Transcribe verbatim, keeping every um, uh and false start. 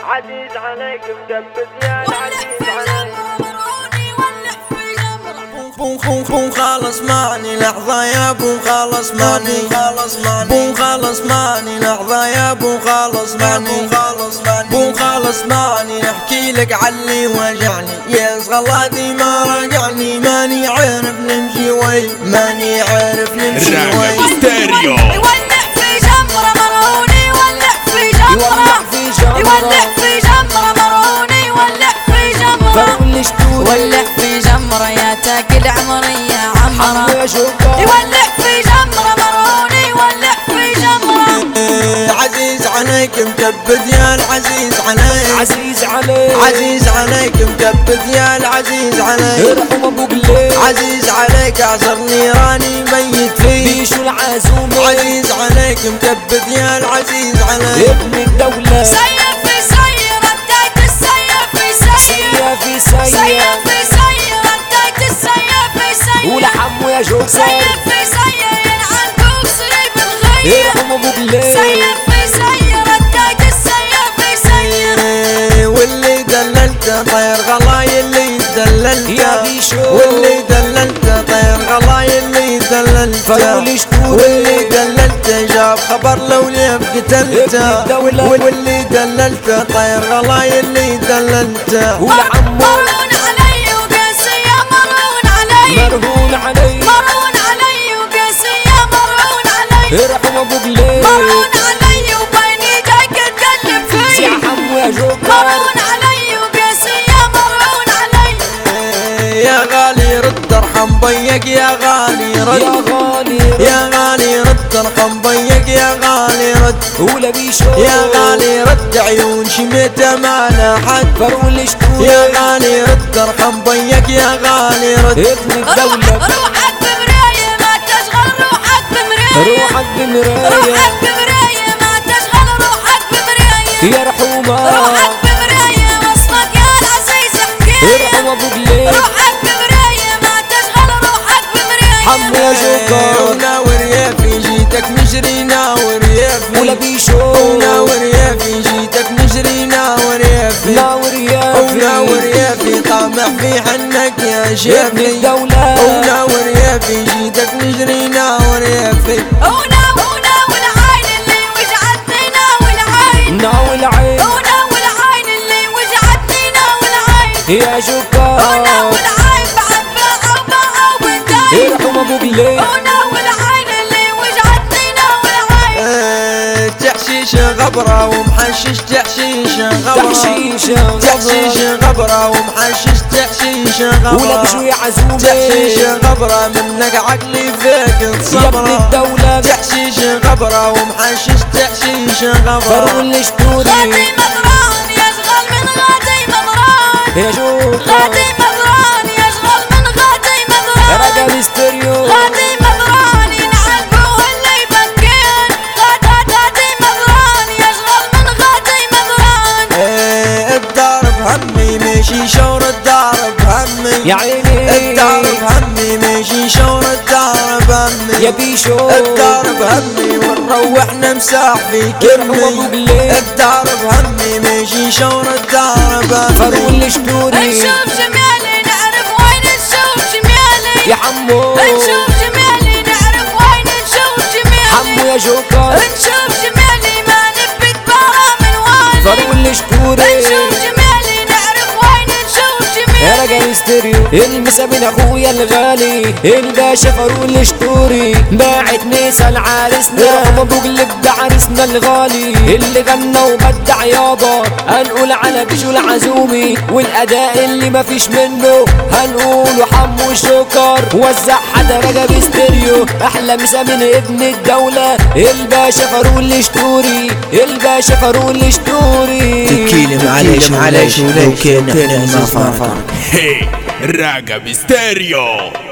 عزيز عليك مدبس يا العزيز عليك. بون بون خالص ماني لحظة يا بون خالص ماني خالص ماني بون خالص ماني لحظة يا بون خالص ماني خالص ماني بون خالص ماني نحكي لك علي وجعني يا صغلاتي ما رجعني ماني عارف نمشي وي ماني عارف نمشي وي. يولع في جمرة مروني يولع في جمرة يولع في جمرة مروني يولع في جمرة يولع في جمرة يا تاكل عمري يا عمرة يولع في جمرة مروني يولع في جمرة. عزيز عليك مكبد يا العزيز عليك عزيز عليك عزيز عليك مكبد يا العزيز عليك ارحم ابوك ليه عزيز عليك اعصر نيراني ميت فيه بيشو العزومة عزيز عليك مكبد يا العزيز عليك ابن الدولة سير في سير رديت السير في سير في سير سير في سير رديت السير في سير ولحمو يا جوكر سير في سير ينعل بوصري بالغير ارحم ابوك ليه سير في سير رديت السير في سير. واللي دللته طير غلاي اللي دللته يا بيشو واللي دللته طير غلاي اللي دللته واللي دللته جاب خبر لو ليف قتلته واللي دللته طير غلاي اللي دللته ولحمو مرون علي وقاسي يا مرون علي مرهون علي مرون علي وقاسي يا مرون علي ارحم ابوك ليه مرون علي وبيني جايك تقلب فيا يا حمو يا جوكر مرون علي وقاسي يا مرون علي. يا غالي رد ارحم بيك يا غالي رد يا غالي يا غالي رد ارحم بيك يا غالي رد ولا بيشو يا غالي رد عيون شميته ما لا حد فرول اشتو يا غالي رد ارحم بيك يا غالي رد ابن الدولة روحك بمراية ما تشغل روحك بمراية روحك بمراية روحك بمراية ما تشغل روحك بمراية يا رحومة روحك بمراية وصفك يا العزيز حكاية ارحم ابوك ليه روحك بمراية ما تشغل روحك بمراية. حمو يا جوكر وناور يا في جيتك نجري ناور يا في ولا بيشو وناور يا في جيتك نجري ناور يا في ناور يا وناور يا في طامح في حنك يا ابن شيخي الدولة وناور يا في جيتك نجري ناور يا في وناونا والعين اللي وجعتني ناول عين ناول عين وناول عين اللي وجعتني ناول عين يا جوكر وناول عين بعد باعوا باعوا بالدين ارحم ابوك ليه وناول عين اللي وجعتني ناول عين. آه، تحشيش غبرة ومحشش تحشيش غبرة تحشيش تحشيش غبرة ومحشش تحشيش غبرة ولا بشوي عزومة تحشيش غبرة منك عقلي فيك يا ابن الصبرة الدولة تحشيش غبرة ومحشش تحشيش غبرة فرول اشتوري غادي مضران يشغل من غادي مضران يا جوكر غادي مضران يشغل من غادي مضران رجل ستيريو غادي مضران ينعل بوه اللي يبكين غاد غادي مضران يشغل من غادي مضران. ايه الدار بهمي ماشي شور الدار بهمي يا عيني الدار بهمي ماشي شور الدار بهمي يا بيشو الدار بهمي ونروح نمسح في ارحم ابوك كرمي ليه الدار بهمي ماشي شور الدار بهمي فرول اشتوري نشوف جمالي نعرف وين نشوف جمالي يا حمو نشوف جمالي نعرف وين نشوف جمالي حمو يا جوكر نشوف جمالي ما نبي تبارى من والي فرول اشتوري نشوف جمالي نعرف وين نشوف يا جمالي. رجل ستيريو المسا من اخويا الغالي الباشا فرول اشتوري باعت نسا لعرسنا ابوك لب عرسنا الغالي اللي غنى وبدع يابا هنقول على بيشو العزومي والاداء اللي مفيش منه هنقوله حمو الشكر وزع حدا رجب ستيريو احلى مسا من ابن الدولة الباشا فرول اشتوري الباشا فرول اشتوري تبكيلي معلش معلش ولو كان احنا ما فارق هي راجب ستيريو.